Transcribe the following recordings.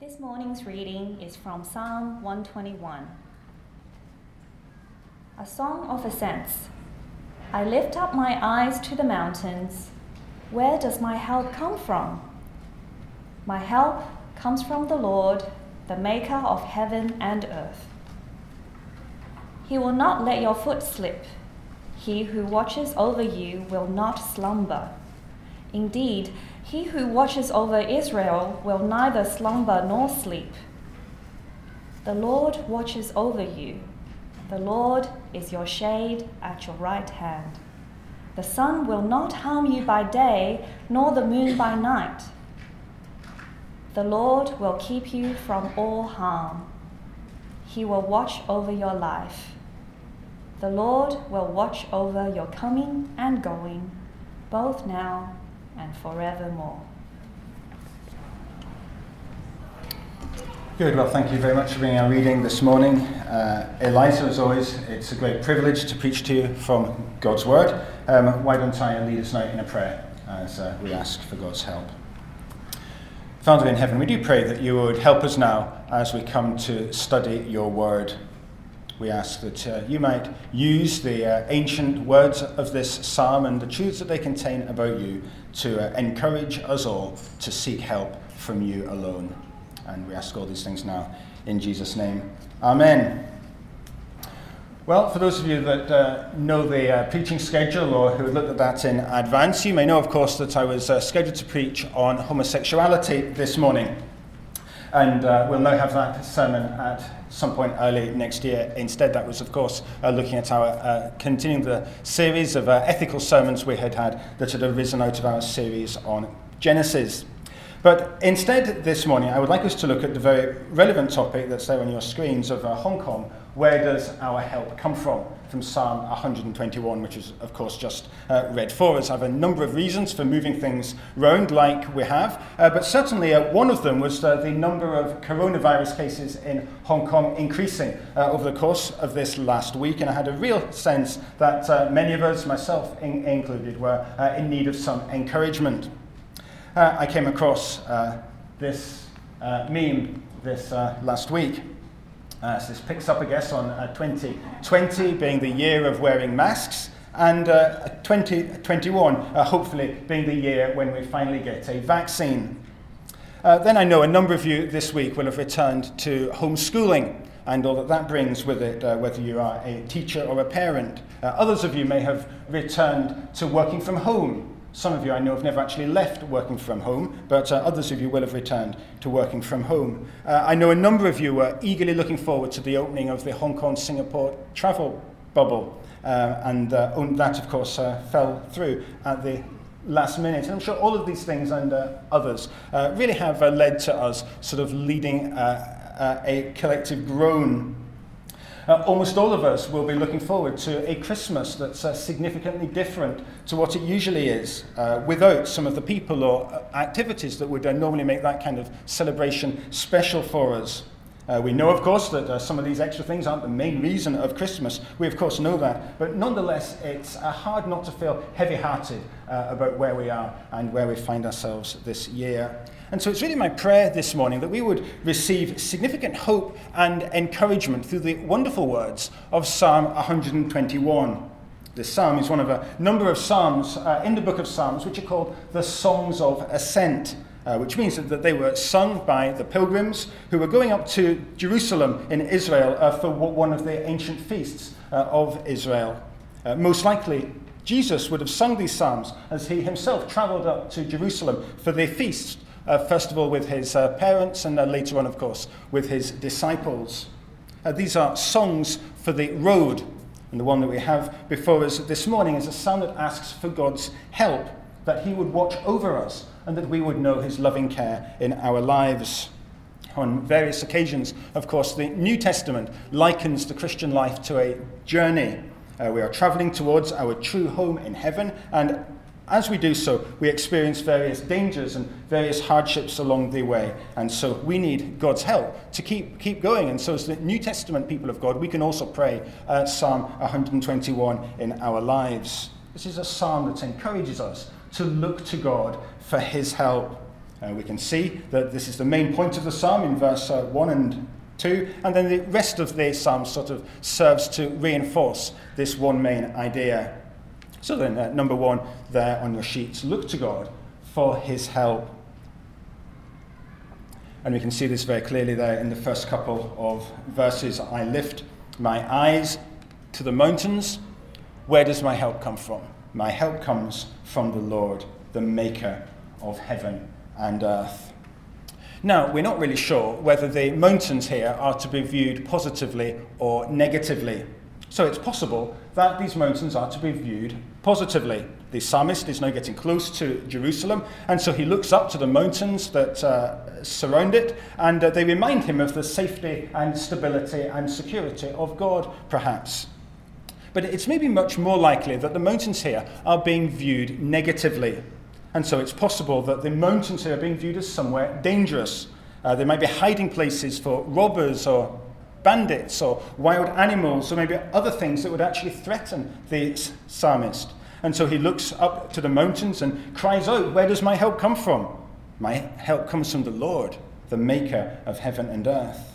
This morning's reading is from Psalm 121. A song of ascents. I lift up my eyes to the mountains. Where does my help come from? My help comes from the Lord, the maker of heaven and earth. He will not let your foot slip. He who watches over you will not slumber. Indeed, he who watches over Israel will neither slumber nor sleep. The Lord watches over you. The Lord is your shade at your right hand. The sun will not harm you by day, nor the moon by night. The Lord will keep you from all harm. He will watch over your life. The Lord will watch over your coming and going, both now and forevermore. Good. Well, thank you very much for bringing our reading this morning. Eliza, as always, it's a great privilege to preach to you from God's Word. Why don't I lead us now in a prayer as we ask for God's help. Father in heaven, we do pray that you would help us now as we come to study your Word. We ask that you might use the ancient words of this psalm and the truths that they contain about you to encourage us all to seek help from you alone. And we ask all these things now in Jesus' name. Amen. Well, for those of you that know the preaching schedule or who have looked at that in advance, you may know, of course, that I was scheduled to preach on homosexuality this morning. And we'll now have that sermon at some point early next year. Instead, that was, of course, looking at our continuing the series of ethical sermons we had that had arisen out of our series on Genesis. But instead, this morning, I would like us to look at the very relevant topic that's there on your screens of Hong Kong. Where does our help come from? From Psalm 121, which is, of course, just read for us. I have a number of reasons for moving things round like we have, but certainly one of them was the number of coronavirus cases in Hong Kong increasing over the course of this last week, and I had a real sense that many of us, myself included, were in need of some encouragement. I came across this meme this last week. So this picks up, I guess, on 2020 being the year of wearing masks, and 2021 hopefully being the year when we finally get a vaccine. Then I know a number of you this week will have returned to homeschooling and all that brings with it, whether you are a teacher or a parent. Others of you may have returned to working from home. Some of you I know have never actually left working from home, but others of you will have returned to working from home. I know a number of you were eagerly looking forward to the opening of the Hong Kong-Singapore travel bubble, and that, of course, fell through at the last minute. And I'm sure all of these things and others really have led to us sort of leading a collective groan. Almost all of us will be looking forward to a Christmas that's significantly different to what it usually is, without some of the people or activities that would normally make that kind of celebration special for us. We know, of course, that some of these extra things aren't the main reason of Christmas. We, of course, know that. But nonetheless, it's hard not to feel heavy-hearted about where we are and where we find ourselves this year. And so it's really my prayer this morning that we would receive significant hope and encouragement through the wonderful words of Psalm 121. This psalm is one of a number of psalms in the book of Psalms which are called the Songs of Ascent, which means that they were sung by the pilgrims who were going up to Jerusalem in Israel for one of the ancient feasts of Israel. Most likely, Jesus would have sung these psalms as he himself travelled up to Jerusalem for the feast. First of all with his parents, and later on, of course, with his disciples. These are songs for the road, and the one that we have before us this morning is a psalm that asks for God's help, that he would watch over us, and that we would know his loving care in our lives. On various occasions, of course, the New Testament likens the Christian life to a journey. We are travelling towards our true home in heaven, and as we do so, we experience various dangers and various hardships along the way. And so we need God's help to keep going. And so as the New Testament people of God, we can also pray Psalm 121 in our lives. This is a psalm that encourages us to look to God for his help. We can see that this is the main point of the psalm in verse 1 and 2, and then the rest of the psalm sort of serves to reinforce this one main idea. So then, number 1 there on your sheets, look to God for his help. And we can see this very clearly there in the first couple of verses. I lift my eyes to the mountains. Where does my help come from? My help comes from the Lord, the maker of heaven and earth. Now, we're not really sure whether the mountains here are to be viewed positively or negatively. So it's possible that these mountains are to be viewed positively. The psalmist is now getting close to Jerusalem, and so he looks up to the mountains that surround it, and they remind him of the safety and stability and security of God, perhaps. But it's maybe much more likely that the mountains here are being viewed negatively. And so it's possible that the mountains here are being viewed as somewhere dangerous. They might be hiding places for robbers or bandits or wild animals or maybe other things that would actually threaten the psalmist. And so he looks up to the mountains and cries out, where does my help come from? My help comes from the Lord, the maker of heaven and earth.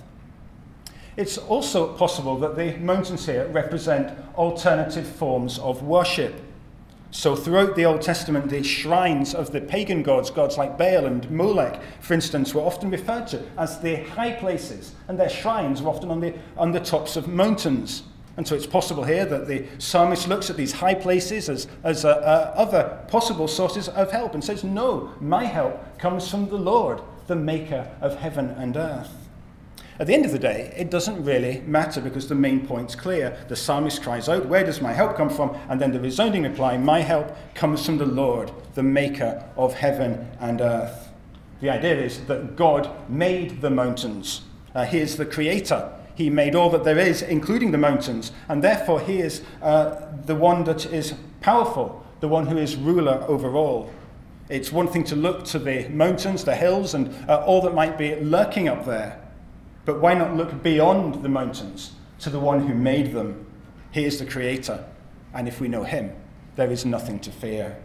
It's also possible that the mountains here represent alternative forms of worship. So throughout the Old Testament, the shrines of the pagan gods, gods like Baal and Molech, for instance, were often referred to as the high places, and their shrines were often on the tops of mountains. And so it's possible here that the psalmist looks at these high places as other possible sources of help and says, no, my help comes from the Lord, the maker of heaven and earth. At the end of the day, it doesn't really matter because the main point's clear. The psalmist cries out, where does my help come from? And then the resounding reply, my help comes from the Lord, the maker of heaven and earth. The idea is that God made the mountains. He is the creator. He made all that there is, including the mountains. And therefore, he is the one that is powerful, the one who is ruler over all. It's one thing to look to the mountains, the hills, and all that might be lurking up there. But why not look beyond the mountains to the one who made them? He is the creator. And if we know him, there is nothing to fear.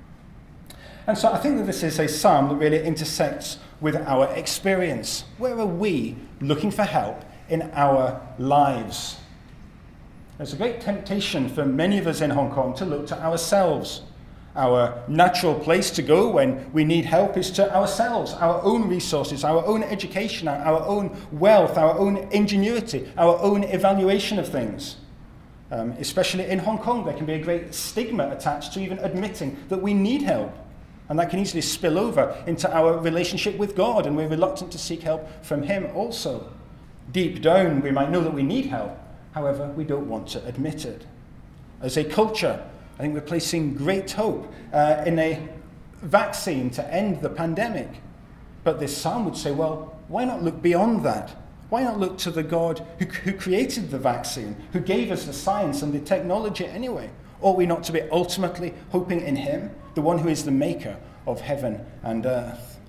And so I think that this is a psalm that really intersects with our experience. Where are we looking for help in our lives? There's a great temptation for many of us in Hong Kong to look to ourselves. Our natural place to go when we need help is to ourselves, our own resources, our own education, our own wealth, our own ingenuity, our own evaluation of things. Especially in Hong Kong, there can be a great stigma attached to even admitting that we need help. And that can easily spill over into our relationship with God, and we're reluctant to seek help from him also. Deep down, we might know that we need help. However, we don't want to admit it. As a culture, I think we're placing great hope in a vaccine to end the pandemic. But this psalm would say, well, why not look beyond that? Why not look to the God who created the vaccine, who gave us the science and the technology anyway? Ought we not to be ultimately hoping in him, the one who is the maker of heaven and earth?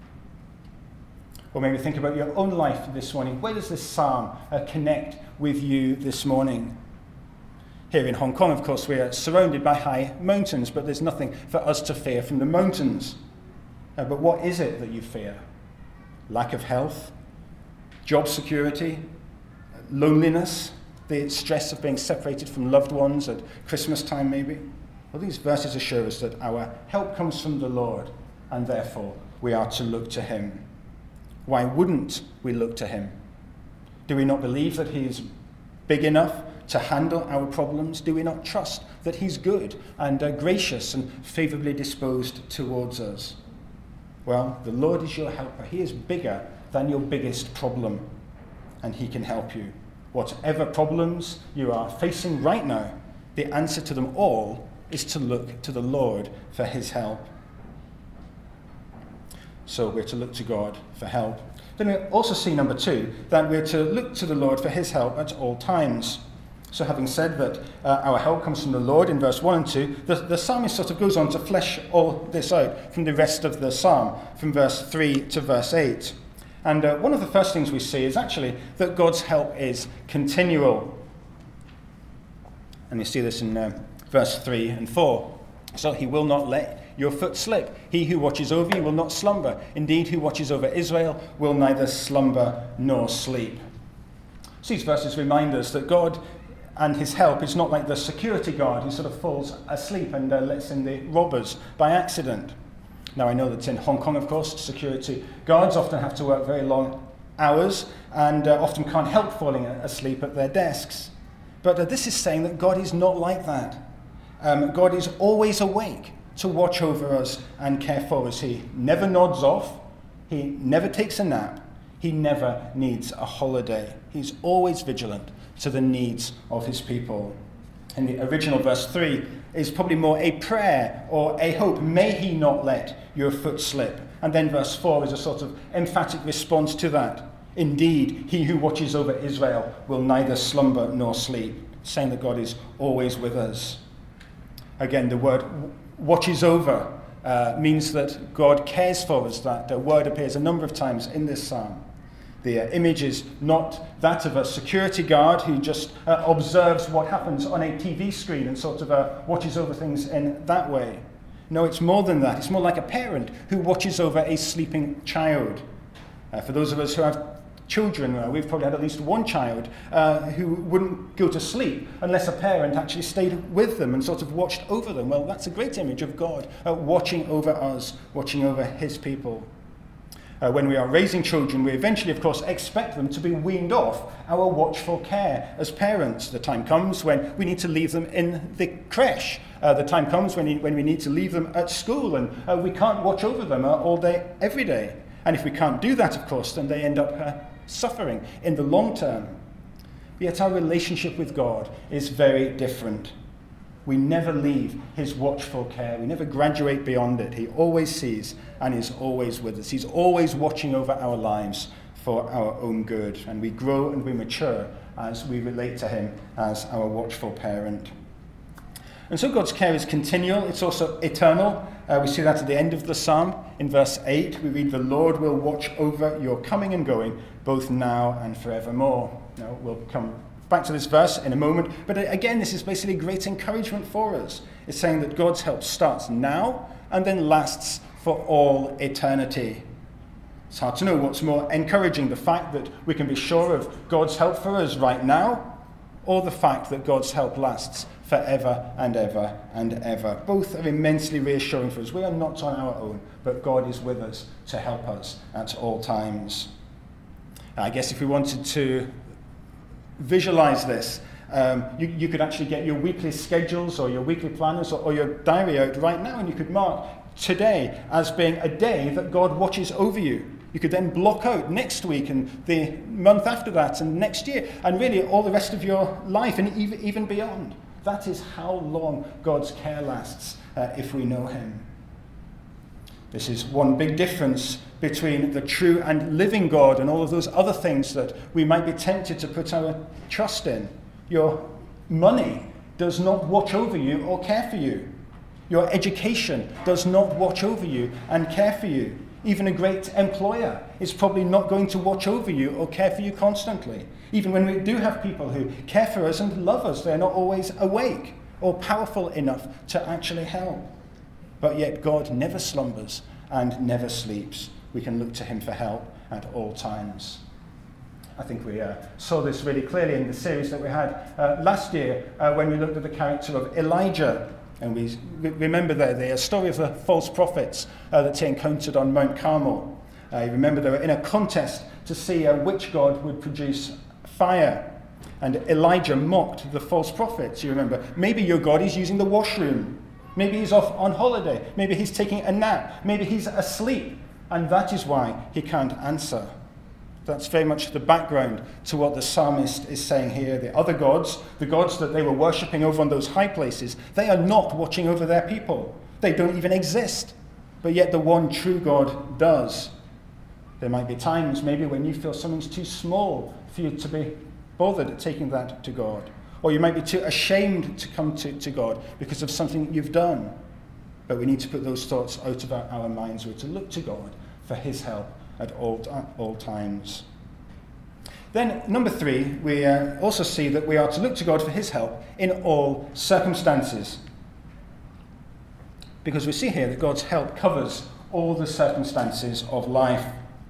Or maybe think about your own life this morning. Where does this psalm connect with you this morning? Here in Hong Kong, of course, we are surrounded by high mountains, but there's nothing for us to fear from the mountains. But what is it that you fear? Lack of health, job security, loneliness, the stress of being separated from loved ones at Christmas time maybe? Well, these verses assure us that our help comes from the Lord, and therefore we are to look to him. Why wouldn't we look to him? Do we not believe that he is big enough to handle our problems? Do we not trust that he's good and gracious and favorably disposed towards us? Well, the Lord is your helper. He is bigger than your biggest problem, and he can help you. Whatever problems you are facing right now, the answer to them all is to look to the Lord for his help. So we're to look to God for help. Then we also see, number 2, that we're to look to the Lord for his help at all times. So having said that our help comes from the Lord in verse 1 and 2, the psalmist sort of goes on to flesh all this out from the rest of the psalm, from verse 3 to verse 8. And one of the first things we see is actually that God's help is continual. And we see this in verse 3 and 4. So he will not let your foot slip. He who watches over you will not slumber. Indeed, who watches over Israel will neither slumber nor sleep. So these verses remind us that God and his help is not like the security guard who sort of falls asleep and lets in the robbers by accident. Now, I know that in Hong Kong, of course, security guards often have to work very long hours and often can't help falling asleep at their desks. But this is saying that God is not like that. God is always awake to watch over us and care for us. He never nods off. He never takes a nap. He never needs a holiday. He's always vigilant to the needs of his people. And the original verse 3 is probably more a prayer or a hope. May he not let your foot slip. And then verse 4 is a sort of emphatic response to that. Indeed, he who watches over Israel will neither slumber nor sleep, saying that God is always with us. Again, the word watches over means that God cares for us. That word appears a number of times in this psalm. The image is not that of a security guard who just observes what happens on a TV screen and sort of watches over things in that way. No, it's more than that. It's more like a parent who watches over a sleeping child. For those of us who have children, we've probably had at least one child who wouldn't go to sleep unless a parent actually stayed with them and sort of watched over them. Well, that's a great image of God watching over us, watching over his people. When we are raising children, we eventually, of course, expect them to be weaned off our watchful care as parents. The time comes when we need to leave them in the creche. The time comes when we need to leave them at school, and we can't watch over them all day, every day. And if we can't do that, of course, then they end up suffering in the long term. Yet our relationship with God is very different. We never leave his watchful care. We never graduate beyond it. He always sees and is always with us. He's always watching over our lives for our own good. And we grow and we mature as we relate to him as our watchful parent. And so God's care is continual. It's also eternal. We see that at the end of the psalm. In verse 8, we read, "The Lord will watch over your coming and going, both now and forevermore." Now, we'll come back to this verse in a moment. But again, this is basically great encouragement for us. It's saying that God's help starts now and then lasts for all eternity. It's hard to know what's more encouraging, the fact that we can be sure of God's help for us right now, or the fact that God's help lasts forever and ever and ever. Both are immensely reassuring for us. We are not on our own, but God is with us to help us at all times. I guess if we wanted to visualize this, you could actually get your weekly schedules or your weekly planners or your diary out right now, and you could mark today as being a day that God watches over you. You could then block out next week and the month after that and next year and really all the rest of your life and even beyond. That is how long God's care lasts if we know him. This is one big difference between the true and living God and all of those other things that we might be tempted to put our trust in. Your money does not watch over you or care for you. Your education does not watch over you and care for you. Even a great employer is probably not going to watch over you or care for you constantly. Even when we do have people who care for us and love us, they're not always awake or powerful enough to actually help. But yet God never slumbers and never sleeps. We can look to him for help at all times. I think we saw this really clearly in the series that we had last year when we looked at the character of Elijah. And we remember there the story of the false prophets that he encountered on Mount Carmel. You remember they were in a contest to see which god would produce fire. And Elijah mocked the false prophets. You remember, maybe your God is using the washroom. Maybe he's off on holiday. Maybe he's taking a nap. Maybe he's asleep. And that is why he can't answer. That's very much the background to what the psalmist is saying here. The other gods, the gods that they were worshipping over on those high places, they are not watching over their people. They don't even exist. But yet the one true God does. There might be times maybe when you feel something's too small for you to be bothered at taking that to God. Or you might be too ashamed to come to God because of something you've done. But we need to put those thoughts out of our minds. We're to look to God for his help at all times. Then, number 3, we also see that we are to look to God for his help in all circumstances. because we see here that God's help covers all the circumstances of life.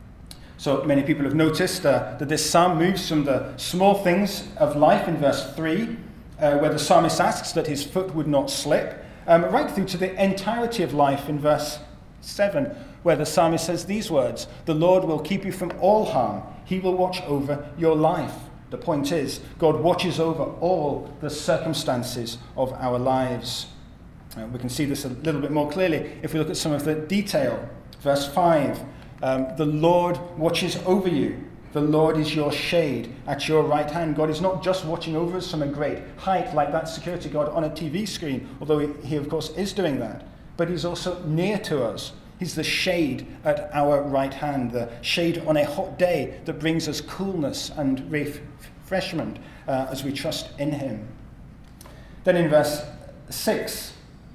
So many people have noticed that this psalm moves from the small things of life in verse 3, where the psalmist asks that his foot would not slip, right through to the entirety of life in verse 7, where the psalmist says these words, "The Lord will keep you from all harm. He will watch over your life." The point is, God watches over all the circumstances of our lives. We can see this a little bit more clearly if we look at some of the detail. Verse 5, the Lord watches over you. The Lord is your shade at your right hand. God is not just watching over us from a great height like that security guard on a TV screen, although he of course is doing that, but he's also near to us. He's the shade at our right hand, the shade on a hot day that brings us coolness and refreshment as we trust in him. Then in verse 6,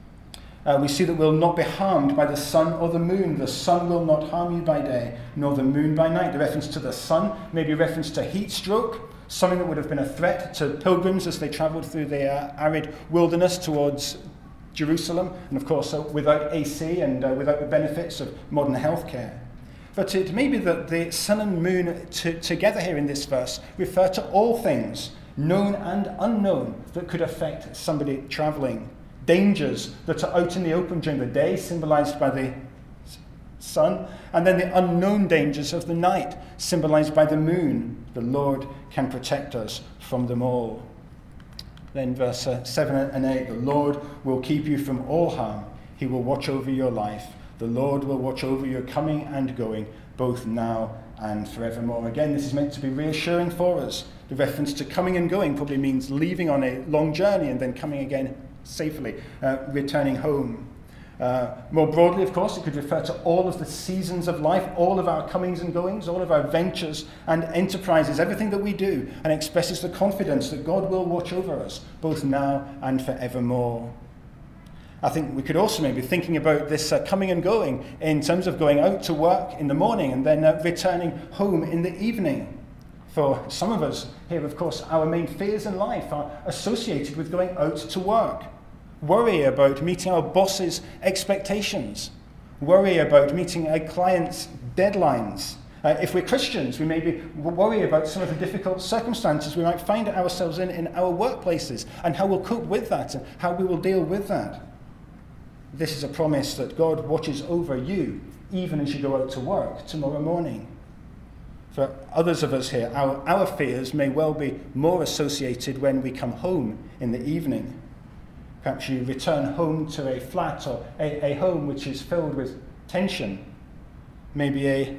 we see that we'll not be harmed by the sun or the moon. The sun will not harm you by day, nor the moon by night. The reference to the sun may be a reference to heat stroke, something that would have been a threat to pilgrims as they travelled through the arid wilderness towards Jerusalem, and of course without AC and without the benefits of modern healthcare. But it may be that the sun and moon together here in this verse refer to all things, known and unknown, that could affect somebody travelling. Dangers that are out in the open during the day, symbolised by the sun, and then the unknown dangers of the night, symbolised by the moon. The Lord can protect us from them all. Then verse 7 and 8, the Lord will keep you from all harm. He will watch over your life. The Lord will watch over your coming and going, both now and forevermore. Again, this is meant to be reassuring for us. The reference to coming and going probably means leaving on a long journey and then coming again safely, returning home. More broadly, of course, it could refer to all of the seasons of life, all of our comings and goings, all of our ventures and enterprises, everything that we do, and expresses the confidence that God will watch over us, both now and forevermore. I think we could also maybe be thinking about this coming and going in terms of going out to work in the morning and then returning home in the evening. For some of us here, of course, our main fears in life are associated with going out to work. Worry about meeting our boss's expectations. Worry about meeting a client's deadlines. If we're Christians, we maybe worry about some of the difficult circumstances we might find ourselves in our workplaces and how we'll cope with that and how we will deal with that. This is a promise that God watches over you even as you go out to work tomorrow morning. For others of us here, our fears may well be more associated when we come home in the evening. Perhaps you return home to a flat or a home which is filled with tension. Maybe a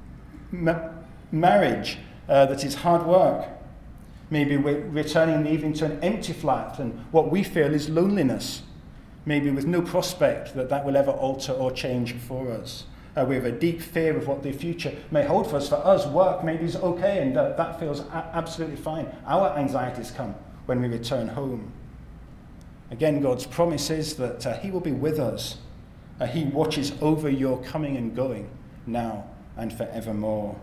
marriage that is hard work. Maybe we're returning in the evening to an empty flat and what we feel is loneliness. Maybe with no prospect that will ever alter or change for us. We have a deep fear of what the future may hold for us. For us, work maybe is okay and that feels absolutely fine. Our anxieties come when we return home. Again, God's promise is that he will be with us. He watches over your coming and going now and forevermore.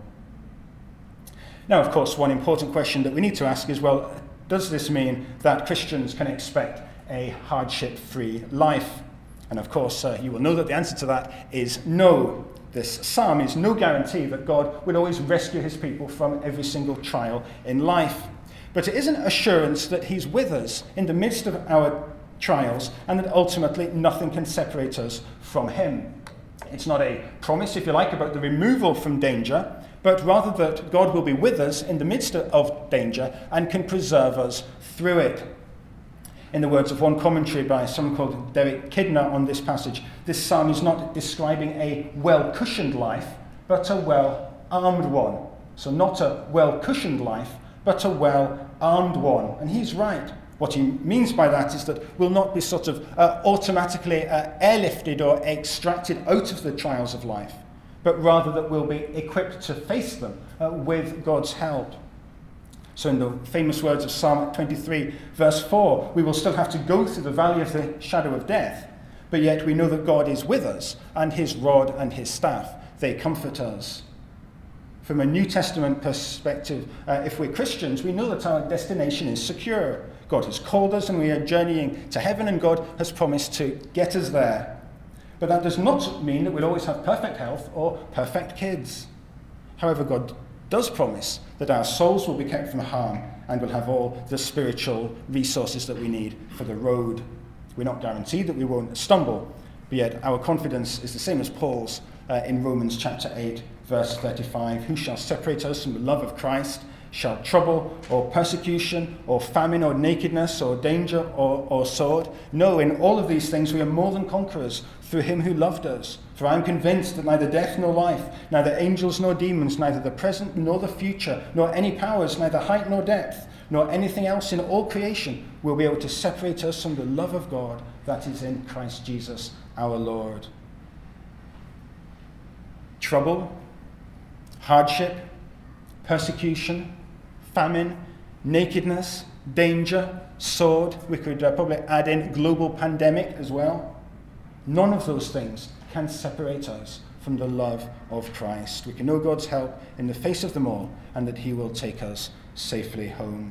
Now, of course, one important question that we need to ask is, well, does this mean that Christians can expect a hardship-free life? And of course, you will know that the answer to that is no. This psalm is no guarantee that God will always rescue his people from every single trial in life. But it is an assurance that he's with us in the midst of our trials and that ultimately nothing can separate us from him. It's not a promise, if you like, about the removal from danger, but rather that God will be with us in the midst of danger and can preserve us through it. In the words of one commentary by someone called Derek Kidner on this passage, this psalm is not describing a well-cushioned life, but a well-armed one. So not a well-cushioned life, but a well-armed one. And he's right. What he means by that is that we'll not be sort of automatically airlifted or extracted out of the trials of life, but rather that we'll be equipped to face them with God's help. So in the famous words of Psalm 23, verse 4, we will still have to go through the valley of the shadow of death, but yet we know that God is with us, and his rod and his staff, they comfort us. From a New Testament perspective, if we're Christians, we know that our destination is secure. God has called us and we are journeying to heaven, and God has promised to get us there. But that does not mean that we'll always have perfect health or perfect kids. However, God does promise that our souls will be kept from harm and will have all the spiritual resources that we need for the road. We're not guaranteed that we won't stumble, but yet our confidence is the same as Paul's in Romans chapter 8, verse 35. Who shall separate us from the love of Christ? Shall trouble or persecution or famine or nakedness or danger or sword? No, in all of these things we are more than conquerors through him who loved us. For I am convinced that neither death nor life, neither angels nor demons, neither the present nor the future, nor any powers, neither height nor depth, nor anything else in all creation will be able to separate us from the love of God that is in Christ Jesus our Lord. Trouble, hardship, persecution, famine, nakedness, danger, sword. We could probably add in global pandemic as well. None of those things can separate us from the love of Christ. We can know God's help in the face of them all, and that he will take us safely home.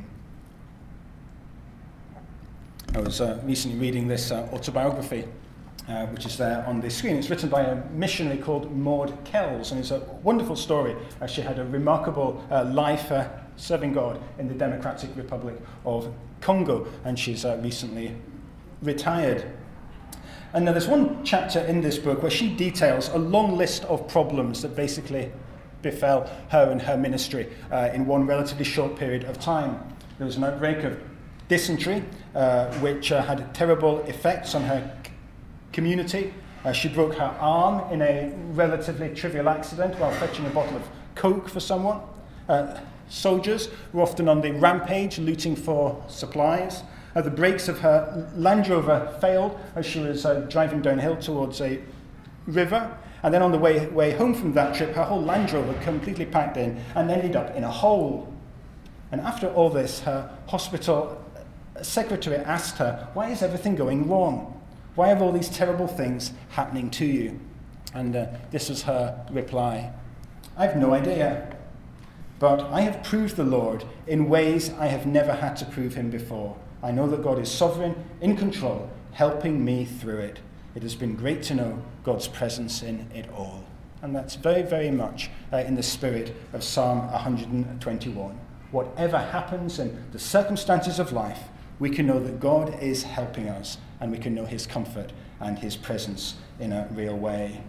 I was recently reading this autobiography, which is there on the screen. It's written by a missionary called Maud Kells, and it's a wonderful story. She had a remarkable life serving God in the Democratic Republic of Congo, and she's recently retired. And now there's one chapter in this book where she details a long list of problems that basically befell her and her ministry in one relatively short period of time. There was an outbreak of dysentery, which had terrible effects on her community. She broke her arm in a relatively trivial accident while fetching a bottle of Coke for someone. Soldiers were often on the rampage, looting for supplies. The brakes of her Land Rover failed as she was driving downhill towards a river. And then on the way home from that trip, her whole Land Rover completely packed in and ended up in a hole. And after all this, her hospital secretary asked her, "Why is everything going wrong? Why are all these terrible things happening to you?" And this was her reply: "I've no idea, but I have proved the Lord in ways I have never had to prove him before. I know that God is sovereign, in control, helping me through it. It has been great to know God's presence in it all." And that's very, very much in the spirit of Psalm 121. Whatever happens in the circumstances of life, we can know that God is helping us, and we can know his comfort and his presence in a real way.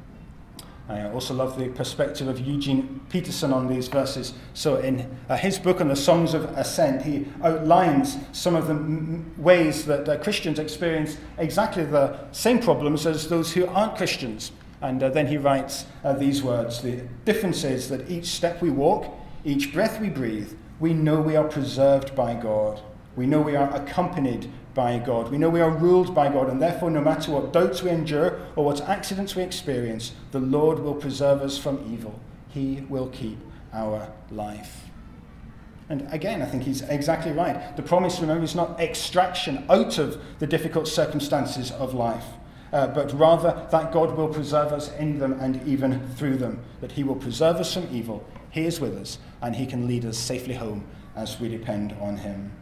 I also love the perspective of Eugene Peterson on these verses. So in his book on the Songs of Ascent, he outlines some of the ways that Christians experience exactly the same problems as those who aren't Christians. And then he writes these words: "The difference is that each step we walk, each breath we breathe, we know we are preserved by God. We know we are accompanied by God. We know we are ruled by God, and therefore no matter what doubts we endure or what accidents we experience, the Lord will preserve us from evil. He will keep our life." And again, I think he's exactly right. The promise, remember, is not extraction out of the difficult circumstances of life, but rather that God will preserve us in them and even through them, that he will preserve us from evil. He is with us, and he can lead us safely home as we depend on him.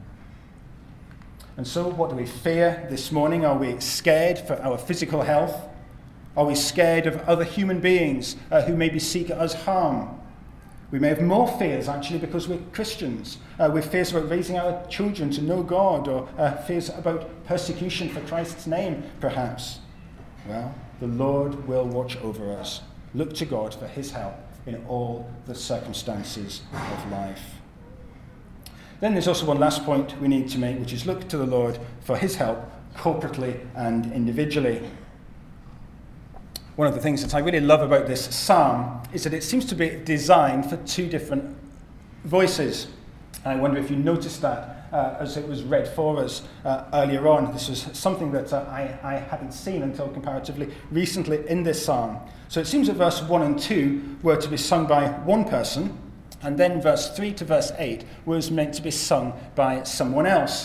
And so what do we fear this morning? Are we scared for our physical health? Are we scared of other human beings who maybe seek us harm? We may have more fears, actually, because we're Christians. We're fears about raising our children to know God, or fears about persecution for Christ's name, perhaps. Well, the Lord will watch over us. Look to God for his help in all the circumstances of life. Then there's also one last point we need to make, which is look to the Lord for his help corporately and individually. One of the things that I really love about this psalm is that it seems to be designed for two different voices. I wonder if you noticed that as it was read for us earlier on. This was something that I hadn't seen until comparatively recently in this psalm. So it seems that verse 1 and 2 were to be sung by one person, and then verse 3 to verse 8 was meant to be sung by someone else.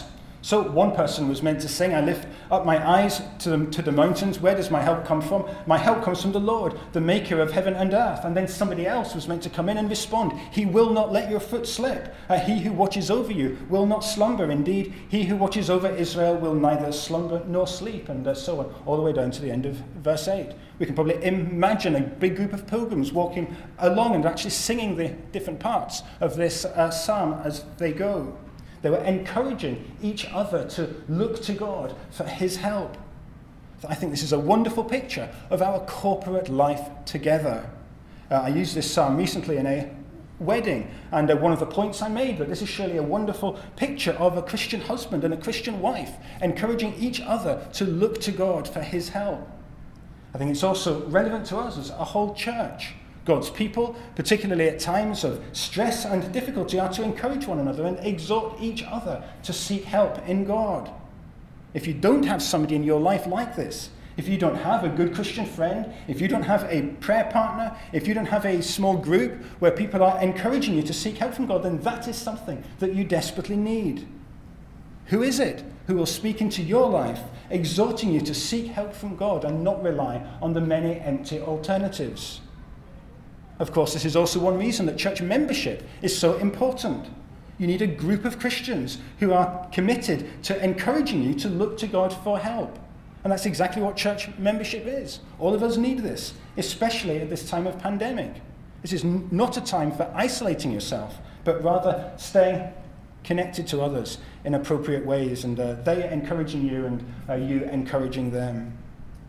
So one person was meant to sing, I lift up my eyes to the mountains. Where does my help come from? My help comes from the Lord, the maker of heaven and earth. And then somebody else was meant to come in and respond. He will not let your foot slip. He who watches over you will not slumber. Indeed, he who watches over Israel will neither slumber nor sleep. And so on, all the way down to the end of verse 8. We can probably imagine a big group of pilgrims walking along and actually singing the different parts of this psalm as they go. They were encouraging each other to look to God for his help. I think this is a wonderful picture of our corporate life together. I used this psalm recently in a wedding, and one of the points I made that this is surely a wonderful picture of a Christian husband and a Christian wife encouraging each other to look to God for his help. I think it's also relevant to us as a whole church. God's people, particularly at times of stress and difficulty, are to encourage one another and exhort each other to seek help in God. If you don't have somebody in your life like this, if you don't have a good Christian friend, if you don't have a prayer partner, if you don't have a small group where people are encouraging you to seek help from God, then that is something that you desperately need. Who is it who will speak into your life, exhorting you to seek help from God and not rely on the many empty alternatives? Of course, this is also one reason that church membership is so important. You need a group of Christians who are committed to encouraging you to look to God for help. And that's exactly what church membership is. All of us need this, especially at this time of pandemic. This is not a time for isolating yourself, but rather staying connected to others in appropriate ways, and they encouraging you and you encouraging them.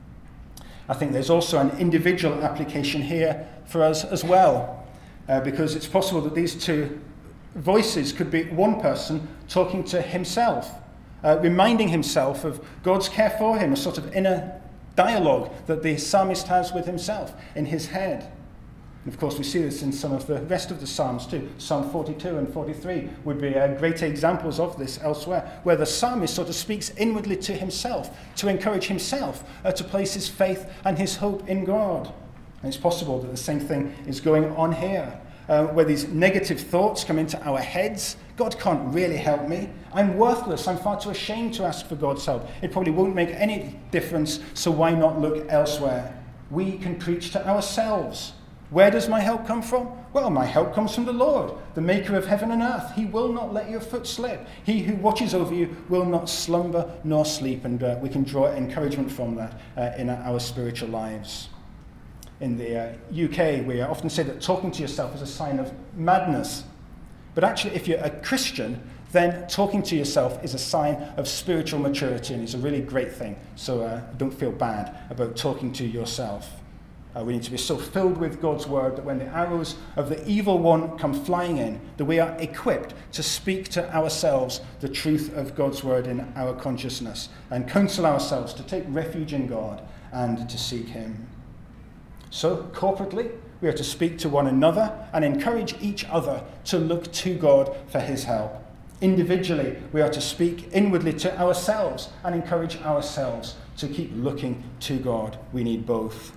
I think there's also an individual application here for us as well, because it's possible that these two voices could be one person talking to himself, reminding himself of God's care for him, a sort of inner dialogue that the psalmist has with himself in his head. And of course, we see this in some of the rest of the Psalms too. Psalm 42 and 43 would be great examples of this elsewhere, where the psalmist sort of speaks inwardly to himself, to encourage himself to place his faith and his hope in God. And it's possible that the same thing is going on here, where these negative thoughts come into our heads. God can't really help me. I'm worthless. I'm far too ashamed to ask for God's help. It probably won't make any difference, so why not look elsewhere? We can preach to ourselves. Where does my help come from? Well, my help comes from the Lord, the maker of heaven and earth. He will not let your foot slip. He who watches over you will not slumber nor sleep. And we can draw encouragement from that in our spiritual lives. In the UK, we often say that talking to yourself is a sign of madness. But actually, if you're a Christian, then talking to yourself is a sign of spiritual maturity, and it's a really great thing. So don't feel bad about talking to yourself. We need to be so filled with God's word that when the arrows of the evil one come flying in, that we are equipped to speak to ourselves the truth of God's word in our consciousness and counsel ourselves to take refuge in God and to seek him. So, corporately, we are to speak to one another and encourage each other to look to God for his help. Individually, we are to speak inwardly to ourselves and encourage ourselves to keep looking to God. We need both.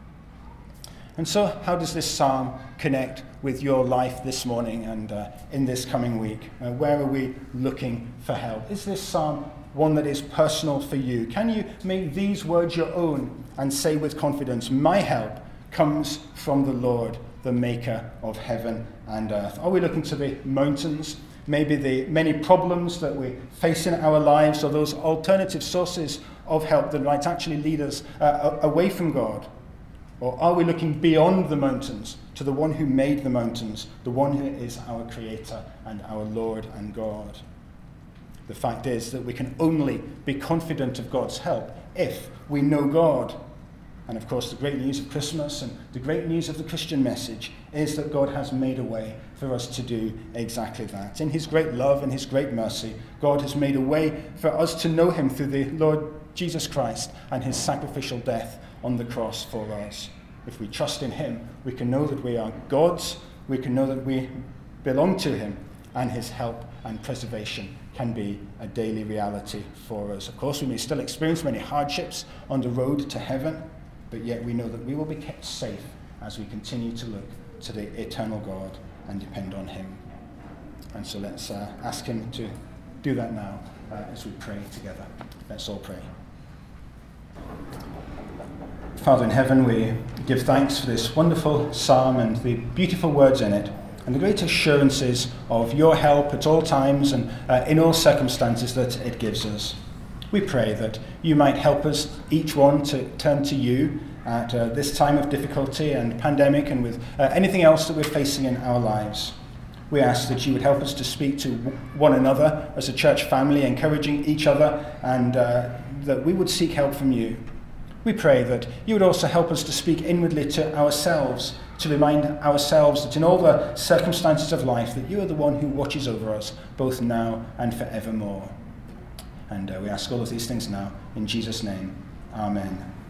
And so, how does this psalm connect with your life this morning and in this coming week? Where are we looking for help? Is this psalm one that is personal for you? Can you make these words your own and say with confidence, my help comes from the Lord, the maker of heaven and earth? Are we looking to the mountains, maybe the many problems that we face in our lives, or those alternative sources of help that might actually lead us away from God? Or are we looking beyond the mountains to the one who made the mountains, the one who is our creator and our Lord and God? The fact is that we can only be confident of God's help if we know God. And of course, the great news of Christmas and the great news of the Christian message is that God has made a way for us to do exactly that. In his great love and his great mercy, God has made a way for us to know him through the Lord Jesus Christ and his sacrificial death on the cross for us. If we trust in him, we can know that we are God's, we can know that we belong to him, and his help and preservation can be a daily reality for us. Of course, we may still experience many hardships on the road to heaven, but yet we know that we will be kept safe as we continue to look to the eternal God and depend on him. And so let's ask him to do that now as we pray together. Let's all pray. Father in heaven, we give thanks for this wonderful psalm and the beautiful words in it, and the great assurances of your help at all times and in all circumstances that it gives us. We pray that you might help us, each one, to turn to you at this time of difficulty and pandemic and with anything else that we're facing in our lives. We ask that you would help us to speak to one another as a church family, encouraging each other, and that we would seek help from you. We pray that you would also help us to speak inwardly to ourselves, to remind ourselves that in all the circumstances of life, that you are the one who watches over us, both now and forevermore. And we ask all of these things now, in Jesus' name. Amen.